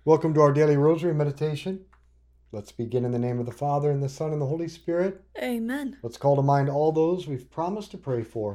Welcome to our daily rosary meditation. Let's begin in the name of the Father, and the Son, and the Holy Spirit. Amen. Let's call to mind all those we've promised to pray for.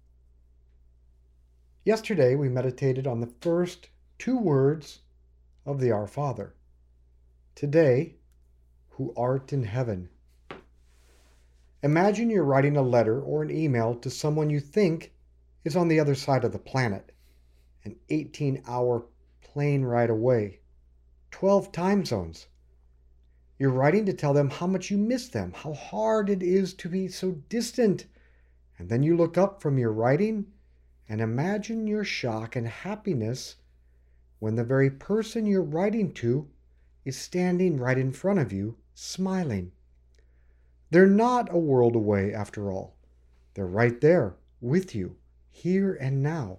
Yesterday, we meditated on the first two words of the Our Father. Today, who art in heaven. Imagine you're writing a letter or an email to someone you think is on the other side of the planet, an 18-hour plane ride away, 12 time zones. You're writing to tell them how much you miss them, how hard it is to be so distant. And then you look up from your writing and imagine your shock and happiness when the very person you're writing to is standing right in front of you, smiling. They're not a world away after all. They're right there with you, here and now.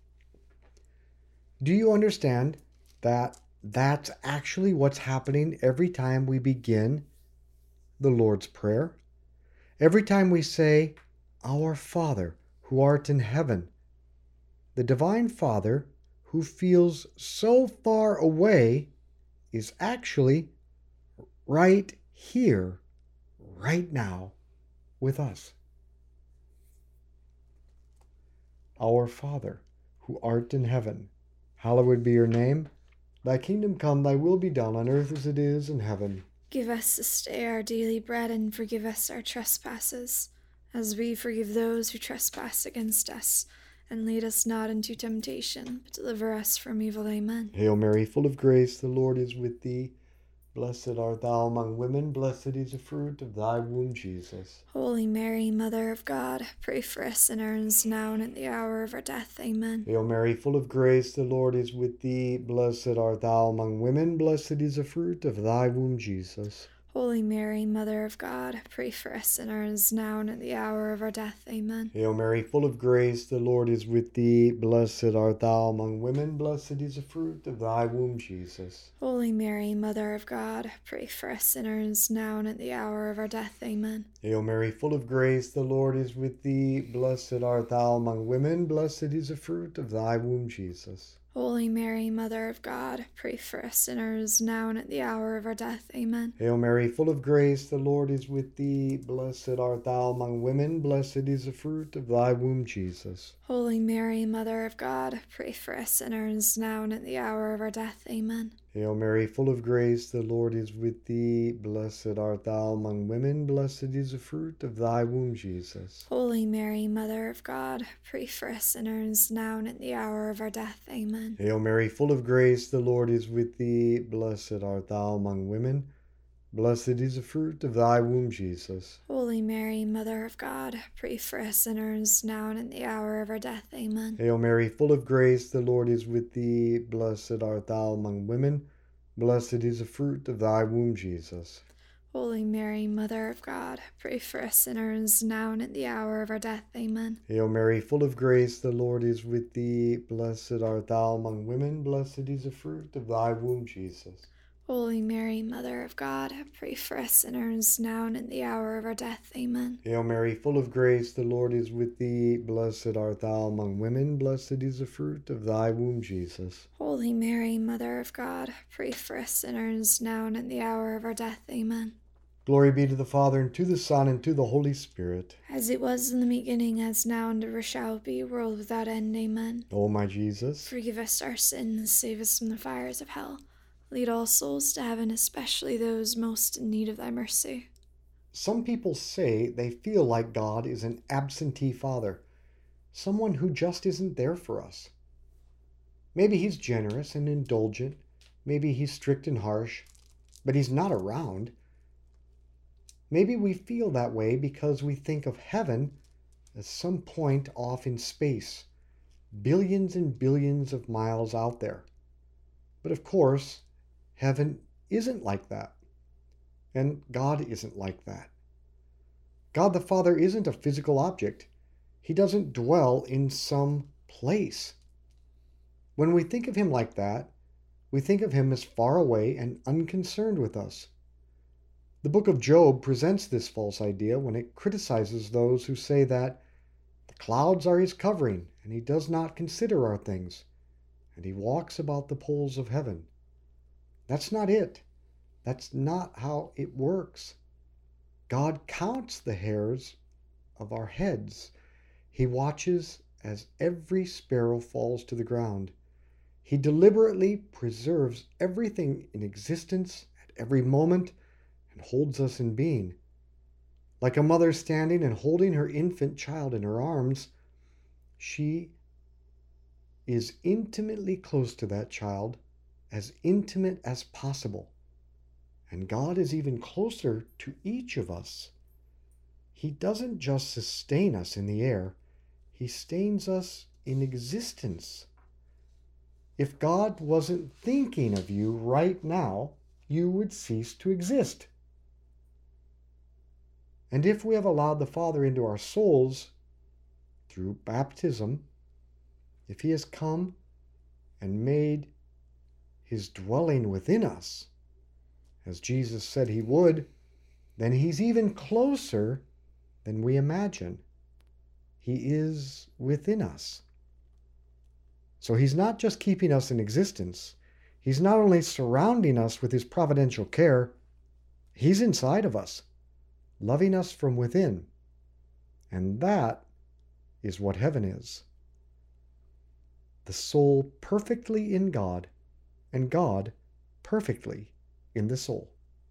Do you understand that that's actually what's happening every time we begin the Lord's Prayer? Every time we say, Our Father, who art in heaven, the Divine Father, who feels so far away, is actually right here, right now, with us. Our Father, who art in heaven, hallowed be your name. Thy kingdom come, thy will be done on earth as it is in heaven. Give us this day our daily bread, and forgive us our trespasses, as we forgive those who trespass against us. And lead us not into temptation, but deliver us from evil. Amen. Hail Mary, full of grace, the Lord is with thee. Blessed art thou among women, blessed is the fruit of thy womb, Jesus. Holy Mary, Mother of God, pray for us sinners, now and at the hour of our death. Amen. Hail Mary, full of grace, the Lord is with thee. Blessed art thou among women, blessed is the fruit of thy womb, Jesus. Holy Mary, Mother of God, pray for us sinners, now and at the hour of our death. Amen. Hail Mary, full of grace, the Lord is with thee. Blessed art thou among women, blessed is the fruit of thy womb, Jesus. Holy Mary, Mother of God, pray for us sinners, now and at the hour of our death. Amen. Hail Mary, full of grace, the Lord is with thee. Blessed art thou among women, blessed is the fruit of thy womb, Jesus. Holy Mary, Mother of God, pray for us sinners, now and at the hour of our death. Amen. Hail Mary, full of grace, the Lord is with thee. Blessed art thou among women, blessed is the fruit of thy womb, Jesus. Holy Mary, Mother of God, pray for us sinners, now and at the hour of our death. Amen. Hail Mary, full of grace, the Lord is with thee. Blessed art thou among women, blessed is the fruit of thy womb, Jesus. Holy Mary, Mother of God, pray for us sinners, now and at the hour of our death. Amen. Hail Mary, full of grace, the Lord is with thee. Blessed art thou among women, blessed is the fruit of thy womb, Jesus. Holy Mary, Mother of God, pray for us sinners, now and at the hour of our death. Amen. Hail Mary, full of grace, the Lord is with thee. Blessed art thou among women, blessed is the fruit of thy womb, Jesus. Holy Mary, Mother of God, pray for us sinners, now and at the hour of our death. Amen. Hail Mary, full of grace, the Lord is with thee. Blessed art thou among women, blessed is the fruit of thy womb, Jesus. Holy Mary, Mother of God, pray for us sinners, now and at the hour of our death. Amen. Hail Mary, full of grace, the Lord is with thee. Blessed art thou among women, blessed is the fruit of thy womb, Jesus. Holy Mary, Mother of God, pray for us sinners, now and at the hour of our death. Amen. Glory be to the Father, and to the Son, and to the Holy Spirit. As it was in the beginning, as now, and ever shall be, world without end. Amen. O my Jesus, forgive us our sins, save us from the fires of hell. Lead all souls to heaven, especially those most in need of thy mercy. some people say they feel like God is an absentee father, someone who just isn't there for us. Maybe he's generous and indulgent, maybe he's strict and harsh, but he's not around. Maybe we feel that way because we think of heaven as some point off in space, billions and billions of miles out there. But of course, heaven isn't like that. And God isn't like that. God the Father isn't a physical object. He doesn't dwell in some place. When we think of him like that, we think of him as far away and unconcerned with us. The book of Job presents this false idea when it criticizes those who say that the clouds are his covering, and he does not consider our things, and he walks about the poles of heaven. That's not it. That's not how it works. God counts the hairs of our heads. He watches as every sparrow falls to the ground. He deliberately preserves everything in existence at every moment and holds us in being. Like a mother standing and holding her infant child in her arms, she is intimately close to that child, as intimate as possible. And God is even closer to each of us. He doesn't just sustain us in the air, He sustains us in existence. If God wasn't thinking of you right now, you would cease to exist. And if we have allowed the Father into our souls through baptism, if He has come and made His dwelling within us, as Jesus said He would, then He's even closer than we imagine. He is within us. So He's not just keeping us in existence. He's not only surrounding us with His providential care, He's inside of us, loving us from within. And that is what heaven is. The soul perfectly in God, and God perfectly in the soul.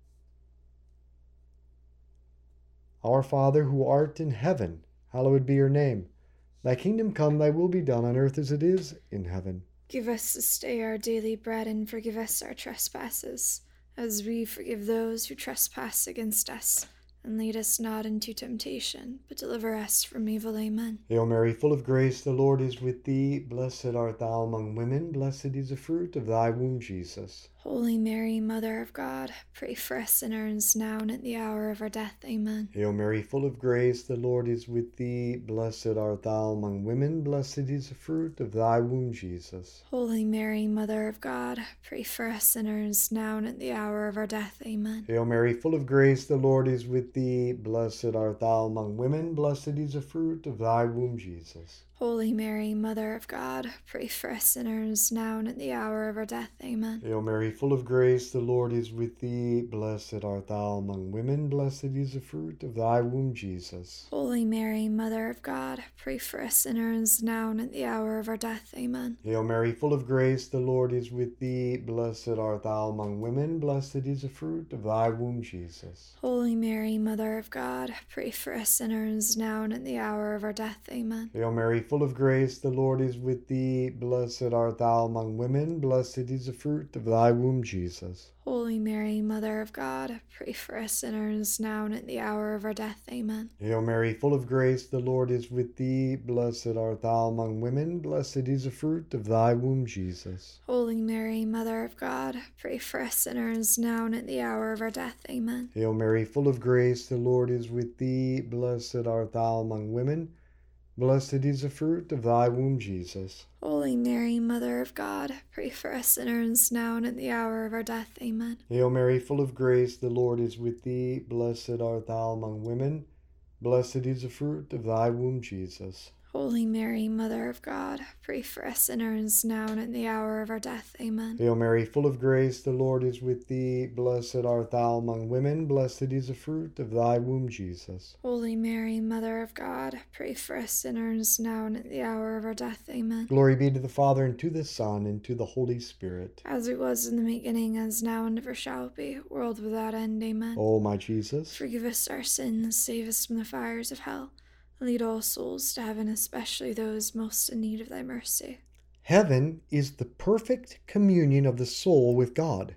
Our Father, who art in heaven, hallowed be your name. Thy kingdom come, thy will be done on earth as it is in heaven. Give us this day our daily bread, and forgive us our trespasses, as we forgive those who trespass against us. And lead us not into temptation, but deliver us from evil. Amen. Hail Mary, full of grace, the Lord is with thee. Blessed art thou among women, blessed is the fruit of thy womb, Jesus. Holy Mary, Mother of God, pray for us sinners, now and at the hour of our death. Amen. Hail Mary, full of grace, the Lord is with thee. Blessed art thou among women, blessed is the fruit of thy womb, Jesus. Holy Mary, Mother of God, pray for us sinners, now and at the hour of our death. Amen. Hail Mary, full of grace, the Lord is with thee. Blessed art thou among women, blessed is the fruit of thy womb, Jesus. Holy Mary, Mother of God, pray for us sinners, now and at the hour of our death. Amen. Hail Mary, full of grace, the Lord is with thee. Blessed art thou among women, blessed is the fruit of thy womb, Jesus. Holy Mary, Mother of God, pray for us sinners, now and at the hour of our death. Amen. Hail Mary, full of grace, the Lord is with thee. Blessed art thou among women, blessed is the fruit of thy womb, Jesus. Holy Mary, Mother of God, pray for us sinners, now and at the hour of our death. Amen. Hail Mary, full of grace, the Lord is with thee. Blessed art thou among women, blessed is the fruit of thy womb, Jesus. Holy Mary, Mother of God, pray for us sinners, now and at the hour of our death. Amen. Hail Mary, full of grace, the Lord is with thee. Blessed art thou among women, blessed is the fruit of thy womb, Jesus. Holy Mary, Mother of God, pray for us sinners, now and at the hour of our death. Amen. Hail Mary, full of grace, the Lord is with thee. Blessed art thou among women, blessed is the fruit of thy womb, Jesus. Holy Mary, Mother of God, pray for us sinners, now and at the hour of our death. Amen. Hail Mary, full of grace, the Lord is with thee. Blessed art thou among women, blessed is the fruit of thy womb, Jesus. Holy Mary, Mother of God, pray for us sinners, now and at the hour of our death. Amen. Hail Mary, full of grace, the Lord is with thee. Blessed art thou among women, blessed is the fruit of thy womb, Jesus. Holy Mary, Mother of God, pray for us sinners, now and at the hour of our death. Amen. Glory be to the Father, and to the Son, and to the Holy Spirit. As it was in the beginning, as now, and ever shall be, world without end. Amen. O my Jesus, forgive us our sins, save us from the fires of hell. Lead all souls to heaven, especially those most in need of thy mercy. heaven is the perfect communion of the soul with God.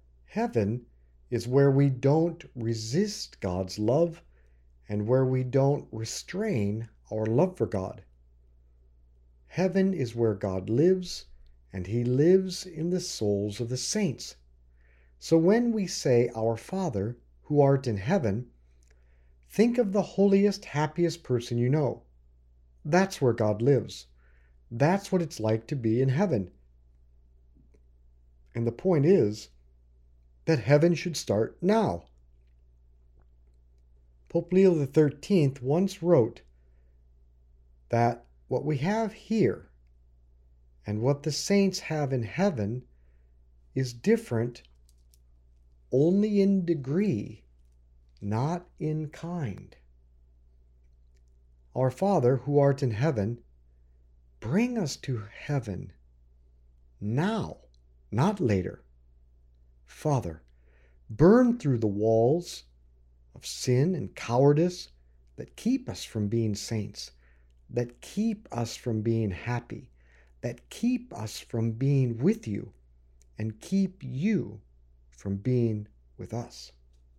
Heaven is where we don't resist God's love and where we don't restrain our love for God. Heaven is where God lives, and He lives in the souls of the saints. So when we say, Our Father, who art in heaven, think of the holiest, happiest person you know. That's where God lives. That's what it's like to be in heaven. And the point is that heaven should start now. Pope Leo XIII once wrote that what we have here and what the saints have in heaven is different only in degree, not in kind. Our Father, who art in heaven, bring us to heaven now, not later. Father, burn through the walls of sin and cowardice that keep us from being saints, that keep us from being happy, that keep us from being with you, and keep you from being with us.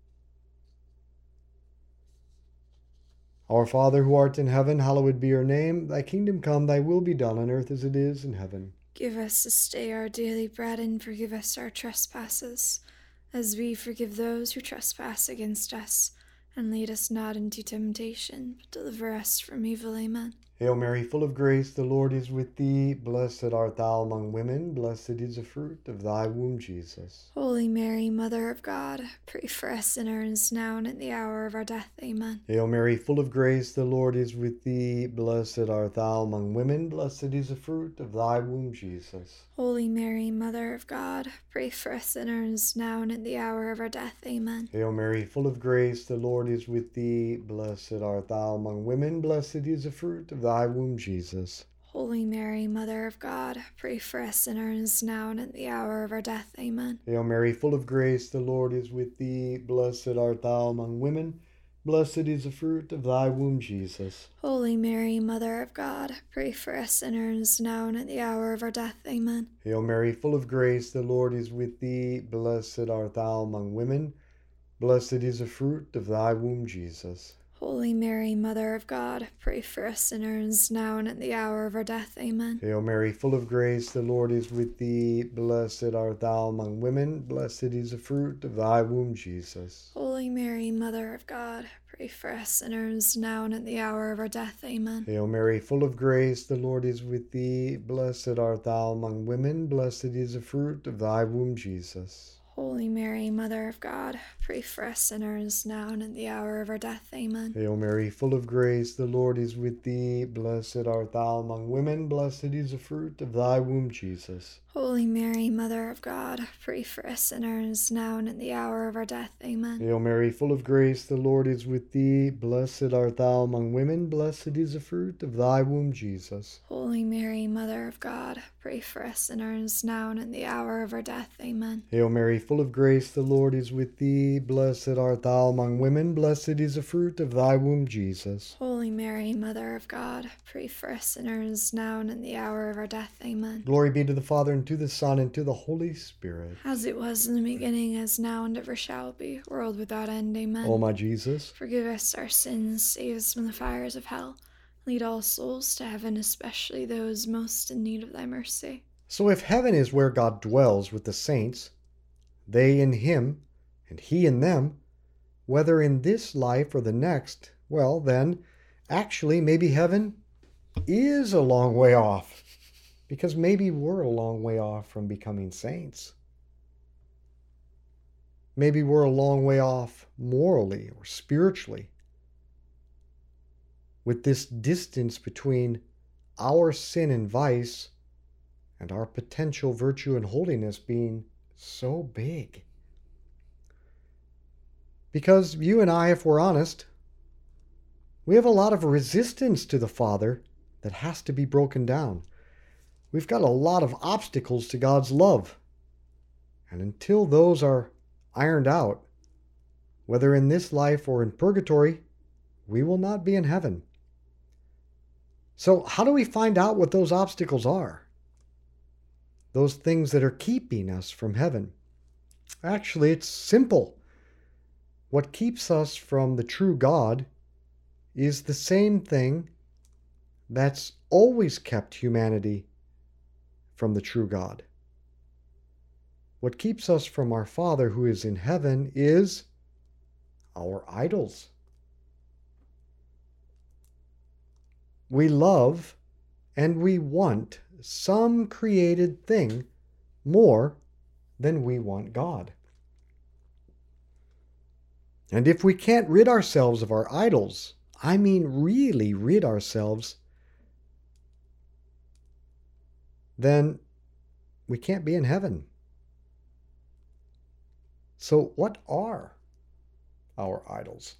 Our Father, who art in heaven, hallowed be your name. Thy kingdom come, thy will be done on earth as it is in heaven. Give us this day our daily bread, and forgive us our trespasses, as we forgive those who trespass against us. And lead us not into temptation, but deliver us from evil. Amen. Hail Mary, full of grace, the Lord is with thee. Blessed art thou among women. Blessed is the fruit of thy womb, Jesus. Holy Mary, Mother of God, pray for us sinners, now and at the hour of our death. Amen. Hail Mary, full of grace, the Lord is with thee. Blessed art thou among women. Blessed is the fruit of thy womb, Jesus. Holy Mary, Mother of God, pray for us sinners, now and at the hour of our death. Amen. Hail Mary, full of grace, the Lord is with thee. Blessed art thou among women. Blessed is the fruit of thy womb, Jesus. Holy Mary, Mother of God, pray for us sinners, now and at the hour of our death. Amen. Hail Mary, full of grace, the Lord is with thee. Blessed art thou among women. Blessed is the fruit of thy womb, Jesus. Holy Mary, Mother of God, pray for us sinners, now and at the hour of our death. Amen. Hail Mary, full of grace, the Lord is with thee. Blessed art thou among women. Blessed is the fruit of thy womb, Jesus. Holy Mary, Mother of God, pray for us sinners, now and at the hour of our death. Amen. Hail Mary, full of grace, the Lord is with thee. Blessed art thou among women. Blessed is the fruit of thy womb, Jesus. Holy Mary, Mother of God, pray for us sinners, now and at the hour of our death. Amen. Hail Mary, full of grace, the Lord is with thee. Blessed art thou among women. Blessed is the fruit of thy womb, Jesus. Holy Mary, Mother of God, pray for us sinners, now and at the hour of our death. Amen. Hail Mary, full of grace, the Lord is with thee. Blessed art thou among women. Blessed is the fruit of thy womb, Jesus. Holy Mary, Mother of God, pray for us sinners, now and at the hour of our death. Amen. Hail Mary, full of grace, the Lord is with thee. Blessed art thou among women. Blessed is the fruit of thy womb, Jesus. Holy Mary, Mother of God, pray for us sinners, now and at the hour of our death. Amen. Hail Mary, full of grace, the Lord is with thee. Blessed art thou among women. Blessed is the fruit of thy womb, Jesus. Holy Mary, Mother of God, pray for us sinners, now and at the hour of our death. Amen. Glory be to the Father, and to the Son, and to the Holy Spirit. As it was in the beginning, as now, and ever shall be, world without end. Amen. O my Jesus, forgive us our sins, save us from the fires of hell. Lead all souls to heaven, especially those most in need of thy mercy. so if heaven is where God dwells with the saints, they in him, and he in them, whether in this life or the next, well then, actually maybe heaven is a long way off, because maybe we're a long way off from becoming saints. Maybe we're a long way off morally or spiritually. With this distance between our sin and vice and our potential virtue and holiness being so big. Because you and I, if we're honest, we have a lot of resistance to the Father that has to be broken down. We've got a lot of obstacles to God's love. And until those are ironed out, whether in this life or in purgatory, we will not be in heaven. So how do we find out what those obstacles are? Those things that are keeping us from heaven? Actually, it's simple. What keeps us from the true God is the same thing that's always kept humanity from the true God. What keeps us from our Father who is in heaven is our idols. We love and we want some created thing more than we want God. And if we can't rid ourselves of our idols, I mean really rid ourselves, then we can't be in heaven. So, what are our idols?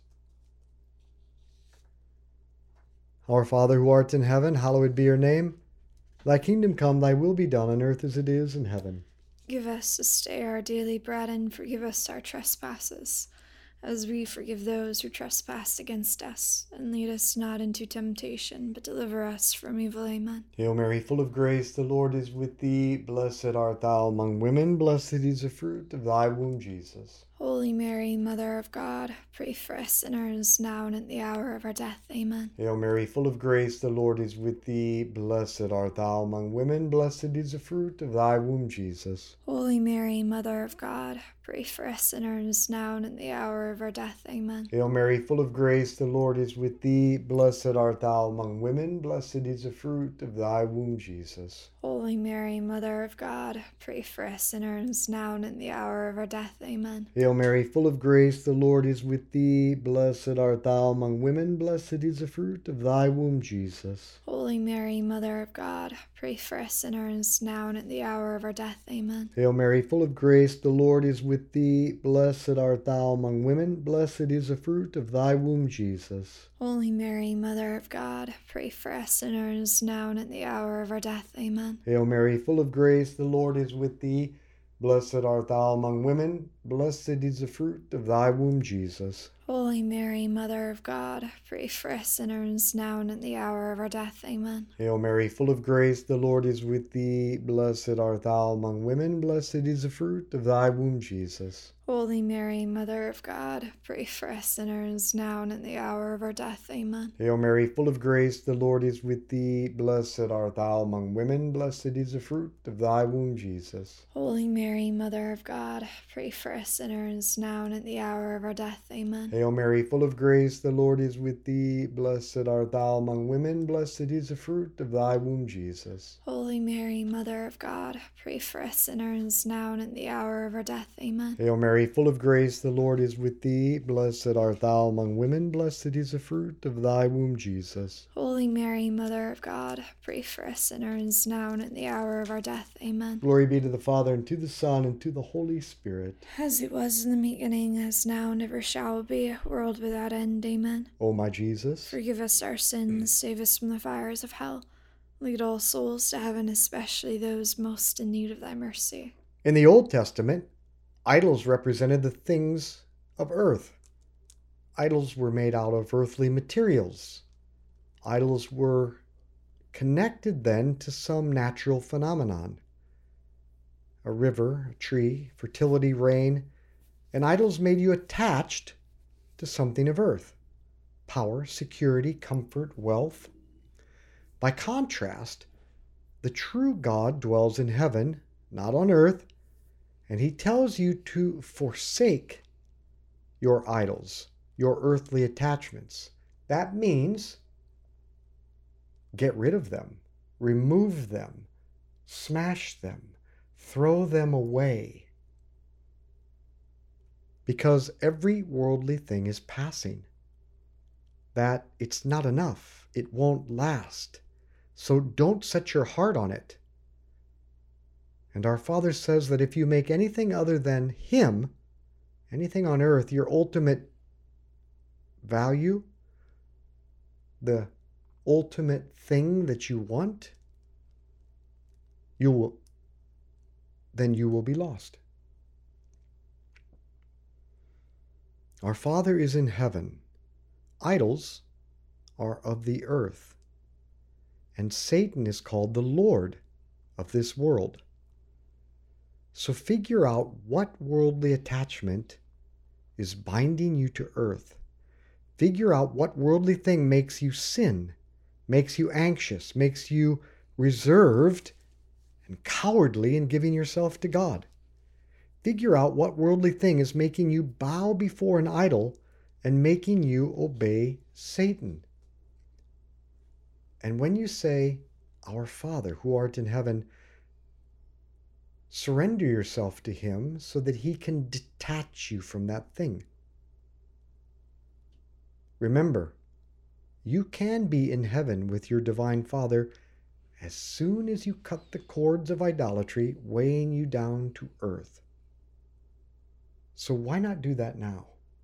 Our Father who art in heaven, hallowed be your name. Thy kingdom come, thy will be done on earth as it is in heaven. Give us this day our daily bread, and forgive us our trespasses, as we forgive those who trespass against us. And lead us not into temptation, but deliver us from evil. Amen. Hail Mary, full of grace, the Lord is with thee. Blessed art thou among women, blessed is the fruit of thy womb, Jesus. Holy Mary, Mother of God, pray for us sinners, now and at the hour of our death. Amen. Hail Mary, full of grace, the Lord is with thee. Blessed art thou among women, blessed is the fruit of thy womb, Jesus. Holy Mary, Mother of God, pray for us sinners, now and at the hour of our death. Amen. Hail Mary, full of grace, the Lord is with thee. Blessed art thou among women, blessed is the fruit of thy womb, Jesus. Holy Mary, Mother of God, pray for us sinners, now and at the hour of our death. Amen. Hail Mary, full of grace, the Lord is with thee. Blessed art thou among women, blessed is the fruit of thy womb, Jesus. Holy Mary, Mother of God, pray for us sinners, now and at the hour of our death. Amen. Hail Mary, full of grace, the Lord is with thee. Blessed art thou among women, blessed is the fruit of thy womb, Jesus. Holy Mary, Mother of God, pray for us sinners, now and at the hour of our death. Amen. Hail Mary, full of grace, the Lord is with thee. Blessed art thou among women, blessed is the fruit of thy womb, Jesus. Holy Mary, Mother of God, pray for us sinners, now and at the hour of our death. Amen. Hail Mary, full of grace, the Lord is with thee. Blessed art thou among women, blessed is the fruit of thy womb, Jesus. Holy Mary, Mother of God, pray for us sinners, now and at the hour of our death. Amen. Hail Mary, full of grace, the Lord is with thee. Blessed art thou among women, blessed is the fruit of thy womb, Jesus. Holy Mary, Mother of God, pray for us sinners, now and at the hour of our death. Amen. Hail Mary, full of grace, the Lord is with thee. Blessed art thou among women, blessed is the fruit of thy womb, Jesus. Holy Mary, Mother of God, pray for us sinners, now and at the hour of our death. Amen. Hail Mary, full of grace, the Lord is with thee. Blessed art thou among women, blessed is the fruit of thy womb, Jesus. Holy Mary, Mother of God, pray for us sinners, now and at the hour of our death. Amen. Glory be to the Father, and to the Son, and to the Holy Spirit. As it was in the beginning, as now, and ever shall be, world without end. Amen. O my Jesus, Forgive us our sins, save us from the fires of hell. Lead all souls to heaven, especially those most in need of thy mercy. in the Old Testament, idols represented the things of earth. Idols were made out of earthly materials. Idols were connected then to some natural phenomenon. A river, a tree, fertility, rain, and idols made you attached to something of earth. Power, security, comfort, wealth. By contrast, the true God dwells in heaven, not on earth, and he tells you to forsake your idols, your earthly attachments. That means get rid of them, remove them, smash them, throw them away. Because every worldly thing is passing. That it's not enough. It won't last. So don't set your heart on it. And our Father says that if you make anything other than Him, anything on earth, your ultimate value, the ultimate thing that you want, then you will be lost. Our Father is in heaven. Idols are of the earth. And Satan is called the Lord of this world. So figure out what worldly attachment is binding you to earth. Figure out what worldly thing makes you sin, makes you anxious, makes you reserved and cowardly in giving yourself to God. Figure out what worldly thing is making you bow before an idol and making you obey Satan. And when you say, Our Father who art in heaven, surrender yourself to Him so that He can detach you from that thing. Remember, you can be in heaven with your Divine Father as soon as you cut the cords of idolatry weighing you down to earth. So why not do that now?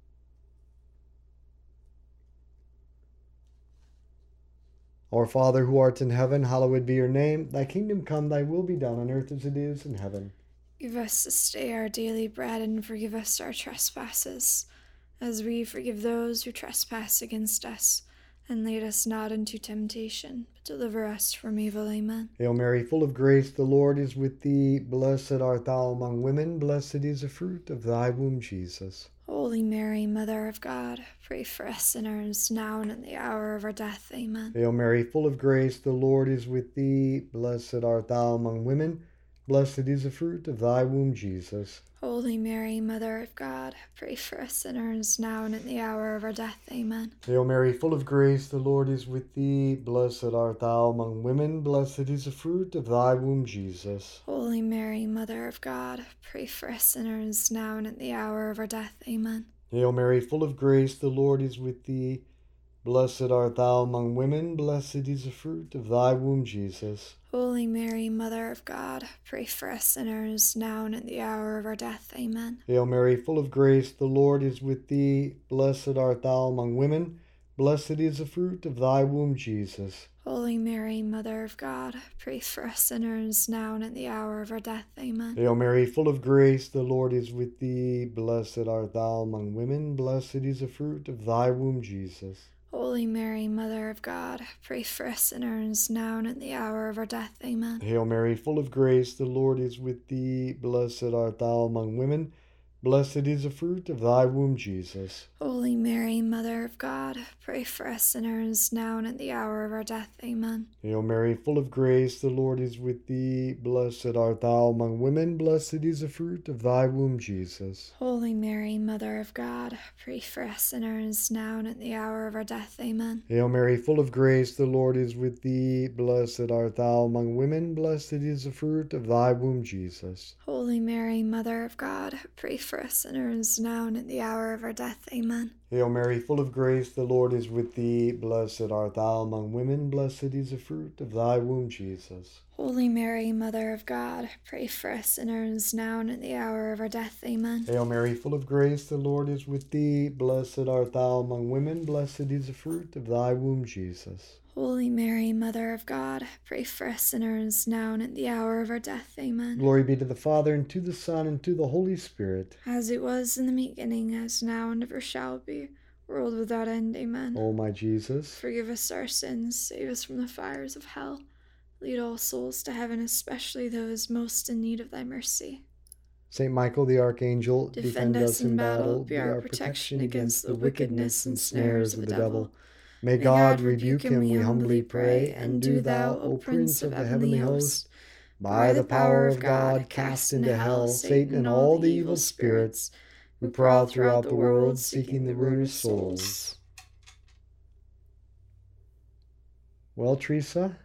Our Father who art in heaven, hallowed be your name. Thy kingdom come, thy will be done on earth as it is in heaven. Give us this day our daily bread, and forgive us our trespasses, as we forgive those who trespass against us. And lead us not into temptation, but deliver us from evil. Amen. Hail Mary, full of grace, the Lord is with thee. Blessed art thou among women, blessed is the fruit of thy womb, Jesus. Holy Mary, Mother of God, pray for us sinners, now and at the hour of our death. Amen. Hail Mary, full of grace, the Lord is with thee. Blessed art thou among women, blessed is the fruit of thy womb, Jesus. Holy Mary, Mother of God, pray for us sinners, now and at the hour of our death. Amen. Hail Mary, full of grace, the Lord is with thee. Blessed art thou among women, blessed is the fruit of thy womb, Jesus. Holy Mary, Mother of God, pray for us sinners, now and at the hour of our death. Amen. Hail Mary, full of grace, the Lord is with thee. Blessed art thou among women, blessed is the fruit of thy womb, Jesus. Holy Mary, Mother of God, pray for us sinners, now and at the hour of our death. Amen. Hail Mary, full of grace, the Lord is with thee. Blessed art thou among women, blessed is the fruit of thy womb, Jesus. Holy Mary, Mother of God, pray for us sinners, now and at the hour of our death. Amen. Hail Mary, full of grace, the Lord is with thee. Blessed art thou among women, blessed is the fruit of thy womb, Jesus. Holy Mary, Mother of God, pray for us sinners, now and at the hour of our death. Amen. Hail Mary, full of grace, the Lord is with thee. Blessed art thou among women, blessed is the fruit of thy womb, Jesus. Holy Mary, Mother of God, pray for us sinners, now and at the hour of our death. Amen. Hail Mary, full of grace, the Lord is with thee. Blessed art thou among women, blessed is the fruit of thy womb, Jesus. Holy Mary, Mother of God, pray for us sinners, now and at the hour of our death. Amen. Hail Mary, full of grace, the Lord is with thee. Blessed art thou among women, blessed is the fruit of thy womb, Jesus. Holy Mary, Mother of God, pray for us sinners, now and at the hour of our death. Amen. Hail Mary, full of grace, the Lord is with thee. Blessed art thou among women, blessed is the fruit of thy womb, Jesus. Holy Mary, Mother of God, pray for us sinners, now and at the hour of our death. Amen. Hail Mary, full of grace, the Lord is with thee. Blessed art thou among women, blessed is the fruit of thy womb, Jesus. Holy Mary, Mother of God, pray for us sinners, now and at the hour of our death. Amen. Glory be to the Father, and to the Son, and to the Holy Spirit. As it was in the beginning, as now, and ever shall be, world without end. Amen. O my Jesus, forgive us our sins, save us from the fires of hell. Lead all souls to heaven, especially those most in need of thy mercy. Saint Michael the Archangel, defend us in battle, be our protection against the wickedness and snares of the devil. May God rebuke him, we humbly pray, and do thou, O Prince of the heavenly host, by the power of God, cast into hell Satan and all the evil spirits who prowl throughout the world seeking the ruin of souls. Well, Teresa,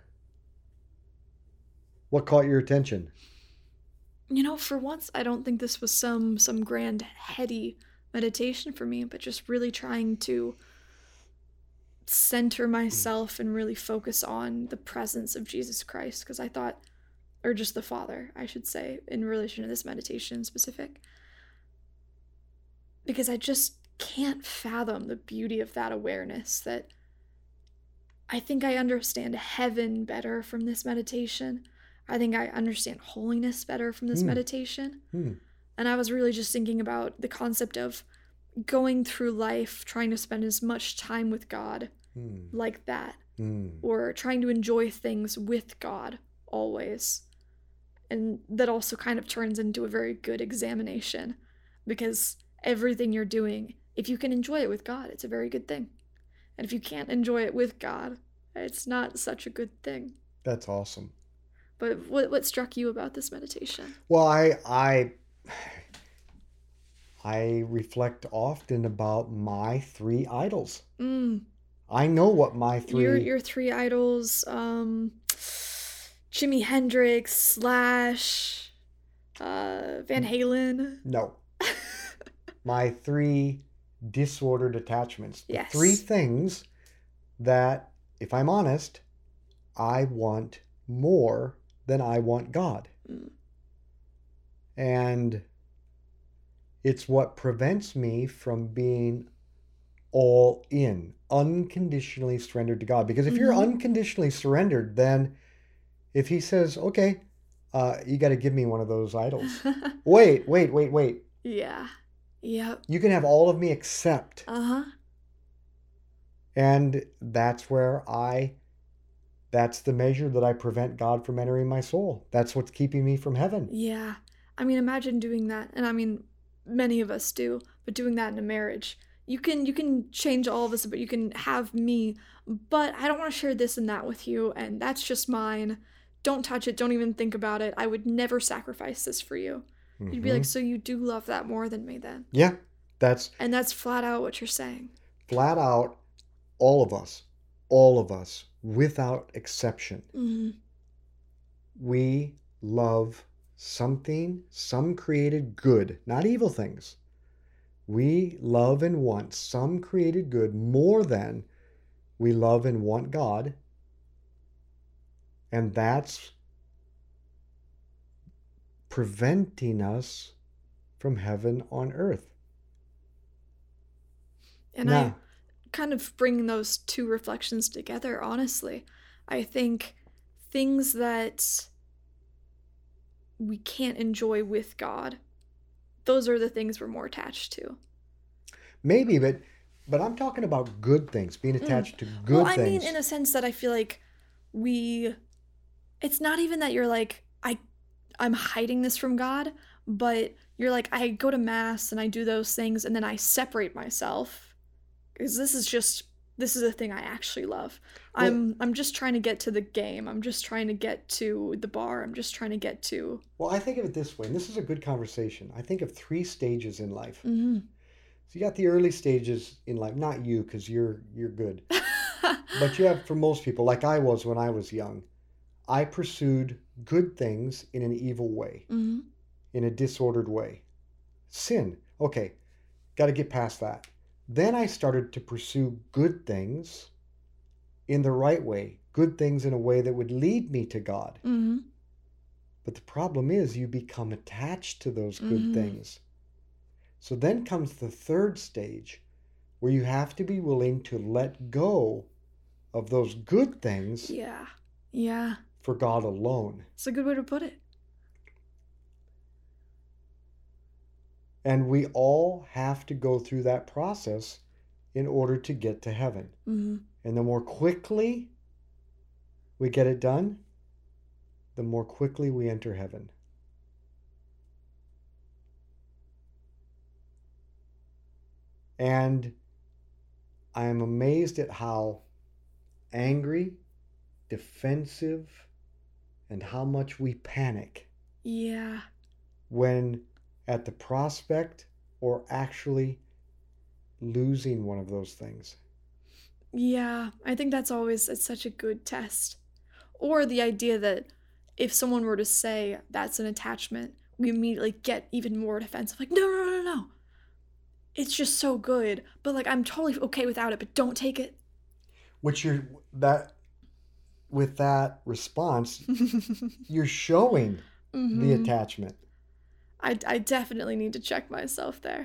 what caught your attention? You know, for once, I don't think this was some grand, heady meditation for me, but just really trying to center myself and really focus on the presence of Jesus Christ, because I thought, or just the Father, I should say, in relation to this meditation in specific, because I just can't fathom the beauty of that awareness that I think I understand heaven better from this meditation. I think I understand holiness better from this meditation. And I was really just thinking about the concept of going through life, trying to spend as much time with God like that, or trying to enjoy things with God always. And that also kind of turns into a very good examination, because everything you're doing, if you can enjoy it with God, it's a very good thing. And if you can't enjoy it with God, it's not such a good thing. That's awesome. But what struck you about this meditation? Well, I reflect often about my three idols. I know what my three... Your three idols, Jimi Hendrix, Slash, Van Halen. No. My three disordered attachments. The Yes. three things that, if I'm honest, I want more than I want God. And It's what prevents me from being all in, unconditionally surrendered to God. Because if you're Mm-hmm. unconditionally surrendered, then if he says, okay, you got to give me one of those idols. Wait. Yeah. Yep. You can have all of me except. Uh-huh. And that's that's the measure that I prevent God from entering my soul. That's what's keeping me from heaven. Yeah. I mean, imagine doing that. And I mean, many of us do, but doing that in a marriage. You can change all of us, but you can have me, but I don't want to share this and that with you, and that's just mine. Don't touch it. Don't even think about it. I would never sacrifice this for you. You'd be like, Hmm. so you do love that more than me then? Yeah, that's And that's flat out what you're saying. flat out all of us, without exception. Mm-hmm. We love something, some created good, not evil things. We love and want some created good more than we love and want God. And that's preventing us from heaven on earth. And I Now, kind of bring those two reflections together, honestly. I think things that we can't enjoy with God, those are the things we're more attached to. maybe, but I'm talking about good things, being Mm. attached to Well, good I mean, things. in a sense that I feel like we, it's not even that you're like, I'm hiding this from God, but you're like, I go to mass and I do those things and then I separate myself because this is a thing I actually love. Well, I'm just trying to get to the game. I'm just trying to get to the bar. I'm just trying to get to. well, I think of it this way, and this is a good conversation. I think of three stages in life. Mm-hmm. So you got the early stages in life, not you, because you're good. But you have, for most people, like I was when I was young, I pursued good things in an evil way, Mm-hmm. in a disordered way. Sin. Okay, got to get past that. Then I started to pursue good things in the right way, good things in a way that would lead me to God. Mm-hmm. But the problem is you become attached to those good Mm-hmm. things. So then comes the third stage where you have to be willing to let go of those good things Yeah. Yeah. for God alone. It's a good way to put it. And we all have to go through that process in order to get to heaven. Mm-hmm. And the more quickly we get it done, the more quickly we enter heaven. And I am amazed at how angry, defensive, and how much we panic Yeah. when at the prospect or actually losing one of those things. Yeah. I think it's such a good test. Or the idea that if someone were to say that's an attachment, we immediately get even more defensive. Like, no. It's just so good. But like, I'm totally okay without it, but don't take it. Which you're that with that response, you're showing the Mm-hmm. attachment. I definitely need to check myself there.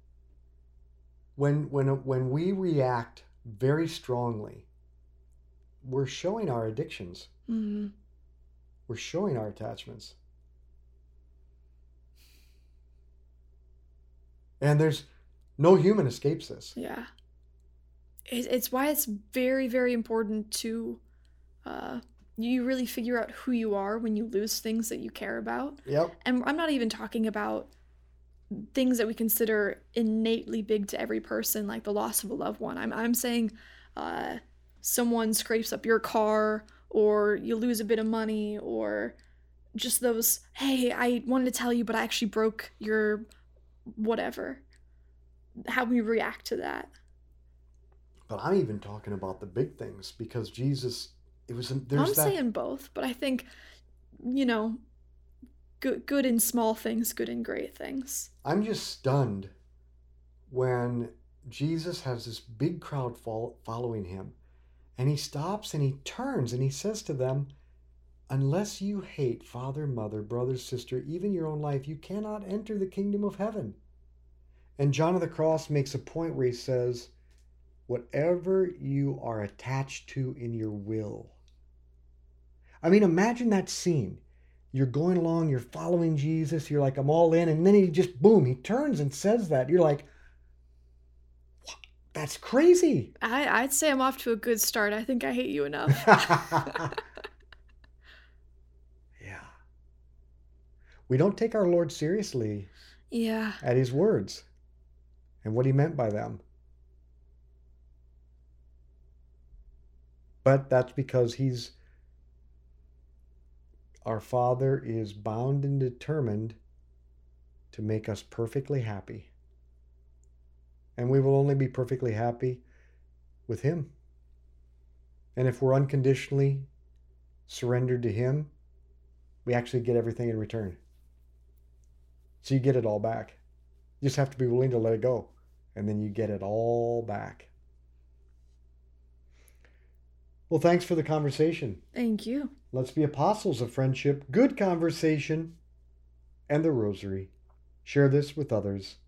When we react very strongly, we're showing our addictions. Mm-hmm. We're showing our attachments. And there's no human escapes this. Yeah. It's why it's very, very important to uh, you really figure out who you are when you lose things that you care about. Yep. And I'm not even talking about things that we consider innately big to every person, like the loss of a loved one. I'm saying someone scrapes up your car, or you lose a bit of money, or just those, hey, I wanted to tell you, but I actually broke your whatever. How we react to that. But I'm even talking about the big things because Jesus, I'm there's that. saying both, but I think, you know, good in small things, good in great things. I'm just stunned when Jesus has this big crowd following him, and he stops and he turns and he says to them, unless you hate father, mother, brother, sister, even your own life, you cannot enter the kingdom of heaven. And John of the Cross makes a point where he says, whatever you are attached to in your will. I mean, imagine that scene. You're going along, you're following Jesus, you're like, I'm all in, and then he just, boom, he turns and says that. You're like, what? That's crazy. I'd say I'm off to a good start. I think I hate you enough. Yeah. We don't take our Lord seriously at his words and what he meant by them. But that's because our Father is bound and determined to make us perfectly happy. And we will only be perfectly happy with him. And if we're unconditionally surrendered to him, we actually get everything in return. So you get it all back. You just have to be willing to let it go. And then you get it all back. Well, thanks for the conversation. Thank you. Let's be apostles of friendship, good conversation, and the rosary. Share this with others.